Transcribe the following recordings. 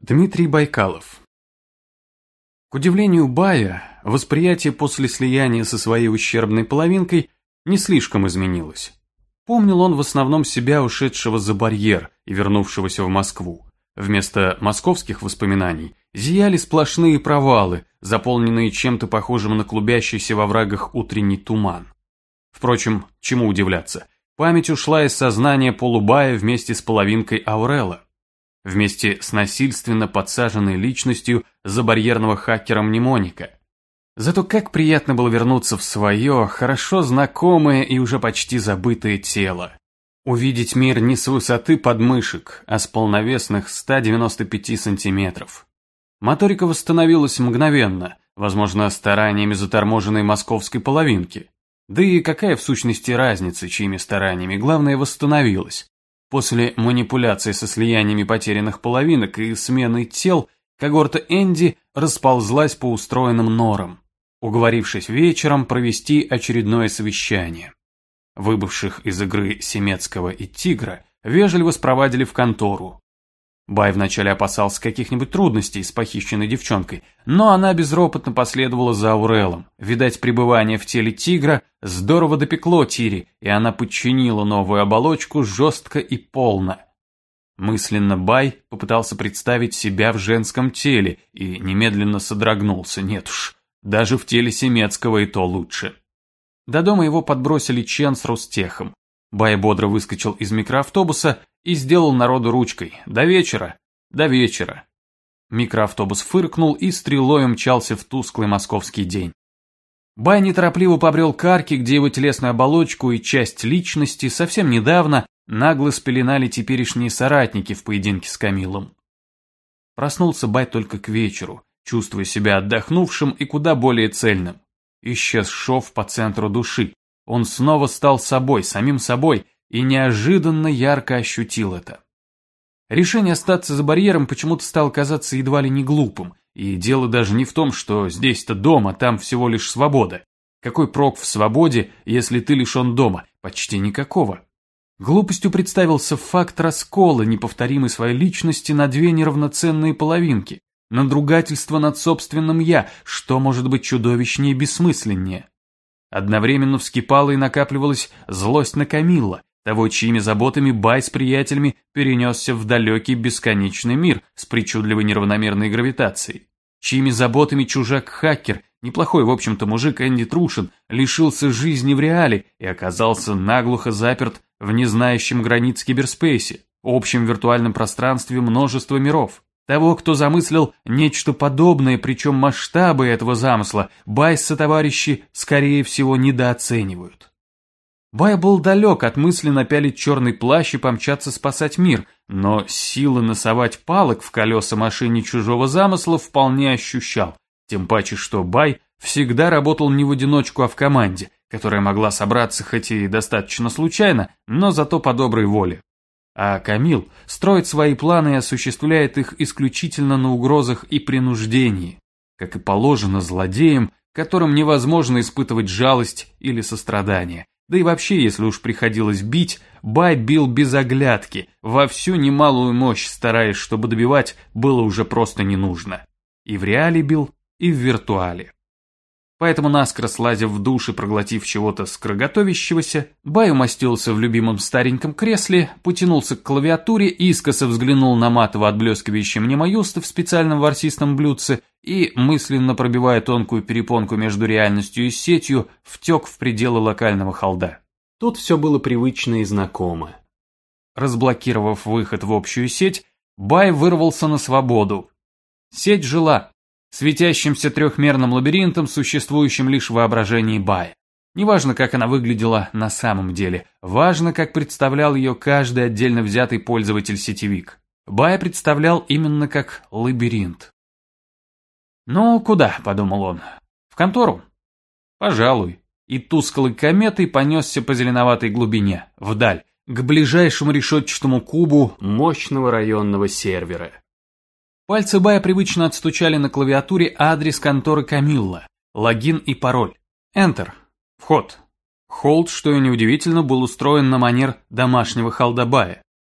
Дмитрий Байкалов. К удивлению Бая, восприятие после слияния со своей ущербной половинкой не слишком изменилось. Помнил он в основном себя, ушедшего за барьер и вернувшегося в Москву. Вместо московских воспоминаний зияли сплошные провалы, заполненные чем-то похожим на клубящийся во врагах утренний туман. Впрочем, чему удивляться, память ушла из сознания полубая вместе с половинкой Аурела. Вместе с насильственно подсаженной личностью забарьерного хакера Мнемоника. Зато как приятно было вернуться в свое, хорошо знакомое и уже почти забытое тело. Увидеть мир не с высоты подмышек, а с полновесных 195 сантиметров. Моторика восстановилась мгновенно, возможно, стараниями заторможенной московской половинки. Да и какая в сущности разница, чьими стараниями, главное, восстановилась. После манипуляции со слияниями потерянных половинок и сменой тел, когорта Энди расползлась по устроенным норам, уговорившись вечером провести очередное совещание. Выбывших из игры Семецкого и Тигра вежливо спровадили в контору. Бай вначале опасался каких-нибудь трудностей с похищенной девчонкой, но она безропотно последовала за Аурелом. Видать, пребывание в теле тигра здорово допекло Тири, и она подчинила новую оболочку жестко и полно. Мысленно Бай попытался представить себя в женском теле и немедленно содрогнулся. Нет уж, даже в теле Семецкого и то лучше. До дома его подбросили Чен с Рустехом. Бай бодро выскочил из микроавтобуса и сделал народу ручкой. До вечера, до вечера. Микроавтобус фыркнул и стрелой умчался в тусклый московский день. Бай неторопливо побрел к арке, где его телесную оболочку и часть личности совсем недавно нагло спеленали теперешние соратники в поединке с Камилом. Проснулся Бай только к вечеру, чувствуя себя отдохнувшим и куда более цельным. Исчез шов по центру души. Он снова стал собой, самим собой, и неожиданно ярко ощутил это. Решение остаться за барьером почему-то стало казаться едва ли не глупым, и дело даже не в том, что здесь-то дом, а там всего лишь свобода. Какой прок в свободе, если ты лишен дома? Почти никакого. Глупостью представился факт раскола неповторимой своей личности на две неравноценные половинки, надругательство над собственным «я», что может быть чудовищнее и бессмысленнее. Одновременно вскипала и накапливалась злость на Камилла, того, чьими заботами Бай с приятелями перенесся в далекий бесконечный мир с причудливой неравномерной гравитацией. Чьими заботами чужак-хакер, неплохой, в общем-то, мужик Энди Трушин, лишился жизни в реале и оказался наглухо заперт в незнающем границ киберспейсе, общем виртуальном пространстве множества миров. Того, кто замыслил нечто подобное, причем масштабы этого замысла, Бай со товарищи, скорее всего, недооценивают. Бай был далек от мысли напялить черный плащ и помчаться спасать мир, но силы насовать палок в колеса машине чужого замысла вполне ощущал, тем паче, что Бай всегда работал не в одиночку, а в команде, которая могла собраться хоть и достаточно случайно, но зато по доброй воле. А Камил строит свои планы и осуществляет их исключительно на угрозах и принуждении, как и положено злодеям, которым невозможно испытывать жалость или сострадание. Да и вообще, если уж приходилось бить, Бай бил без оглядки, во всю немалую мощь, стараясь, чтобы добивать было уже просто не нужно. И в реале бил, и в виртуале. Поэтому, наскоро слазив в душ и проглотив чего-то скороготовящегося, Бай умостился в любимом стареньком кресле, потянулся к клавиатуре, искоса взглянул на матово отблескивающий мнемоюсты в специальном ворсистом блюдце и, мысленно пробивая тонкую перепонку между реальностью и сетью, втек в пределы локального холда. Тут все было привычно и знакомо. Разблокировав выход в общую сеть, Бай вырвался на свободу. Сеть жила. Светящимся трехмерным лабиринтом, существующим лишь в воображении Бая. Неважно, как она выглядела на самом деле, важно, как представлял ее каждый отдельно взятый пользователь-сетевик. Бая представлял именно как лабиринт. «Ну, куда?» – подумал он. «В контору?» «Пожалуй». И тусклой кометой понесся по зеленоватой глубине, вдаль, к ближайшему решетчатому кубу мощного районного сервера. Пальцы Бая привычно отстучали на клавиатуре адрес конторы Камилла, логин и пароль. Enter. Вход. Холд, что и неудивительно, был устроен на манер домашнего холда Бая.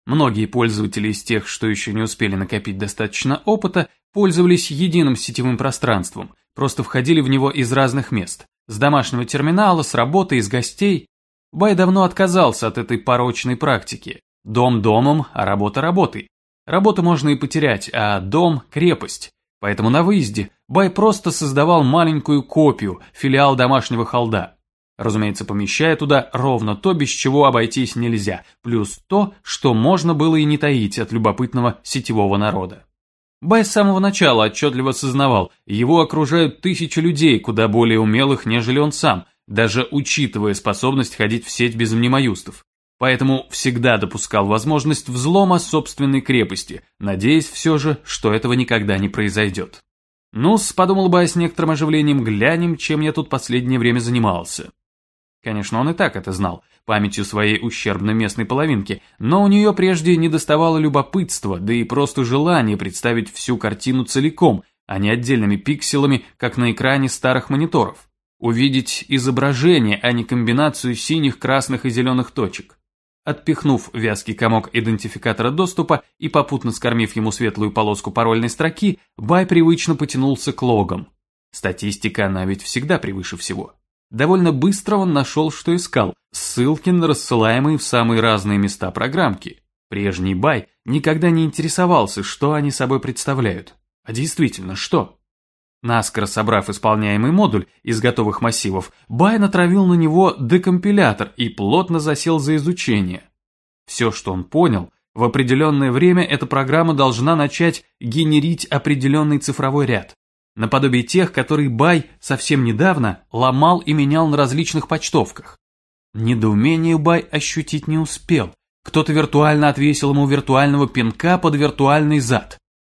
Многие пользователи из тех, что еще не успели накопить достаточно опыта, пользовались единым сетевым пространством, просто входили в него из разных мест. С домашнего терминала, с работы, из гостей. Бай давно отказался от этой порочной практики. Дом домом, а работа работой. Работу можно и потерять, а дом – крепость. Поэтому на выезде Бай просто создавал маленькую копию, филиал домашнего холда. Разумеется, помещая туда ровно то, без чего обойтись нельзя, плюс то, что можно было и не таить от любопытного сетевого народа. Бай с самого начала отчетливо сознавал, его окружают тысячи людей, куда более умелых, нежели он сам, даже учитывая способность ходить в сеть без мнемоюстов. Поэтому всегда допускал возможность взлома собственной крепости, надеясь все же, что этого никогда не произойдет. Ну-с, подумал Бай с некоторым оживлением, глянем, чем я тут последнее время занимался. Конечно, он и так это знал, памятью своей ущербной местной половинки, но у нее прежде недоставало любопытства, да и просто желания представить всю картину целиком, а не отдельными пикселами, как на экране старых мониторов. Увидеть изображение, а не комбинацию синих, красных и зеленых точек. Отпихнув вязкий комок идентификатора доступа и попутно скормив ему светлую полоску парольной строки, Бай привычно потянулся к логам. Статистика, она ведь всегда превыше всего. Довольно быстро он нашел, что искал, ссылки на рассылаемые в самые разные места программки. Прежний Бай никогда не интересовался, что они собой представляют. А действительно, что? Наскоро собрав исполняемый модуль из готовых массивов, Бай натравил на него декомпилятор и плотно засел за изучение. Все, что он понял, в определенное время эта программа должна начать генерить определенный цифровой ряд. Наподобие тех, которые Бай совсем недавно ломал и менял на различных почтовках. Недоумение Бай ощутить не успел. Кто-то виртуально отвесил ему виртуального пинка под виртуальный зад.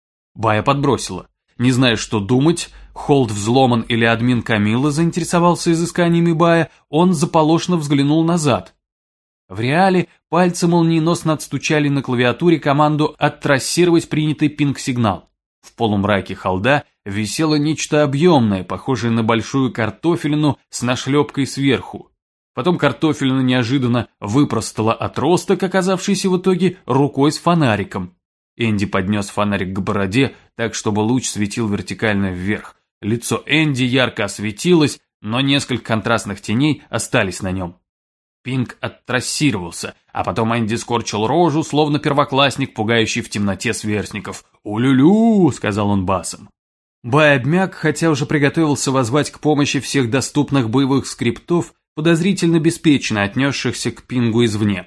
Бая подбросило. Не зная, что думать, Холд взломан или админ Камилла заинтересовался изысканиями Бая, он заполошно взглянул назад. В реале пальцы молниеносно отстучали на клавиатуре команду «Оттрассировать принятый пинг-сигнал». В полумраке холда висело нечто объемное, похожее на большую картофелину с нашлепкой сверху. Потом картофелина неожиданно выпростала отросток, оказавшийся в итоге рукой с фонариком. Энди поднес фонарик к бороде, так чтобы луч светил вертикально вверх. Лицо Энди ярко осветилось, но несколько контрастных теней остались на нем. Пинг оттрассировался, а потом Энди скорчил рожу, словно первоклассник, пугающий в темноте сверстников. «У-лю-лю!» — сказал он басом. Бай обмяк, хотя уже приготовился воззвать к помощи всех доступных боевых скриптов, подозрительно беспечно отнесшихся к пингу извне.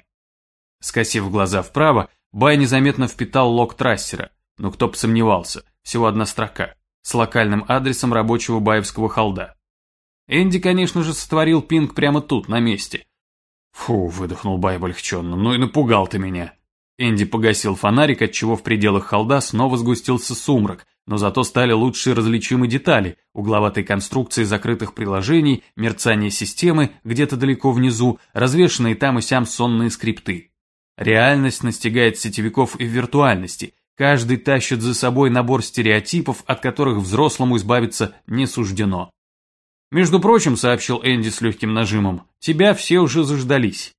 Скосив глаза вправо, Бай незаметно впитал лог трассера, но кто бы сомневался, всего одна строка, с локальным адресом рабочего баевского холда. Энди, конечно же, сотворил пинг прямо тут, на месте. «Фу», — выдохнул Бай облегченно, — «ну и напугал ты меня». Энди погасил фонарик, отчего в пределах холда снова сгустился сумрак, но зато стали лучше различимы детали, угловатой конструкции закрытых приложений, мерцание системы где-то далеко внизу, развешанные там и сям сонные скрипты. Реальность настигает сетевиков и в виртуальности, каждый тащит за собой набор стереотипов, от которых взрослому избавиться не суждено. «Между прочим», — сообщил Энди с легким нажимом, — «тебя все уже заждались».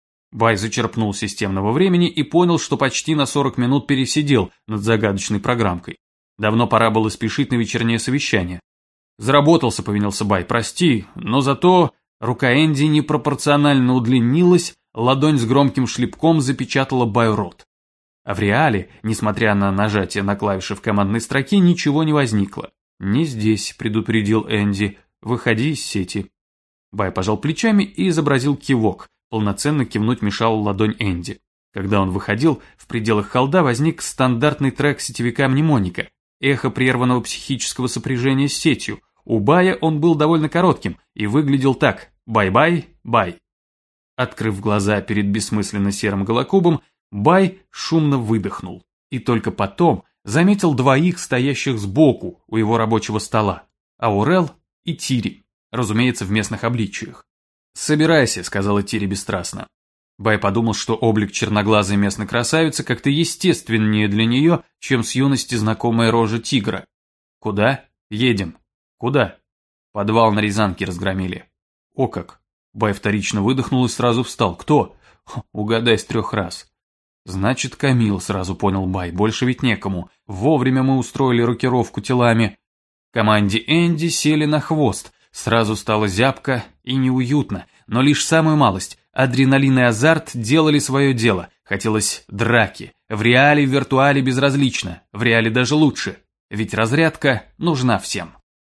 Бай зачерпнул системного времени и понял, что почти на 40 минут пересидел над загадочной программкой. Давно пора было спешить на вечернее совещание. «Заработался», — повинился Бай, — «прости, но зато...» Рука Энди непропорционально удлинилась, ладонь с громким шлепком запечатала Баю рот. А в реале, несмотря на нажатие на клавиши в командной строке, ничего не возникло. «Не здесь», — предупредил Энди, — «выходи из сети». Бай пожал плечами и изобразил кивок, полноценно кивнуть мешала ладонь Энди. Когда он выходил, в пределах холда возник стандартный трек сетевика мнемоника, эхо прерванного психического сопряжения с сетью. У Бая он был довольно коротким и выглядел так: «Бай-бай, бай». Открыв глаза перед бессмысленно серым голокубом, Бай шумно выдохнул. И только потом заметил двоих, стоящих сбоку у его рабочего стола. Аурел и Тири, разумеется, в местных обличиях. «Собирайся», — сказала Тири бесстрастно. Бай подумал, что облик черноглазой местной красавицы как-то естественнее для нее, чем с юности знакомая рожа тигра. «Куда? Едем». «Куда?» «Подвал на Рязанке разгромили». «О как!» Бай вторично выдохнул и сразу встал. «Кто?» «Угадай с 3 раз». Значит, Камил, сразу понял Бай, больше ведь некому. Вовремя мы устроили рокировку телами. Команде Энди сели на хвост. Сразу стало зябко и неуютно, но лишь самую малость. Адреналин и азарт делали свое дело. Хотелось драки. В реале и в виртуале безразлично. В реале даже лучше. Ведь разрядка нужна всем.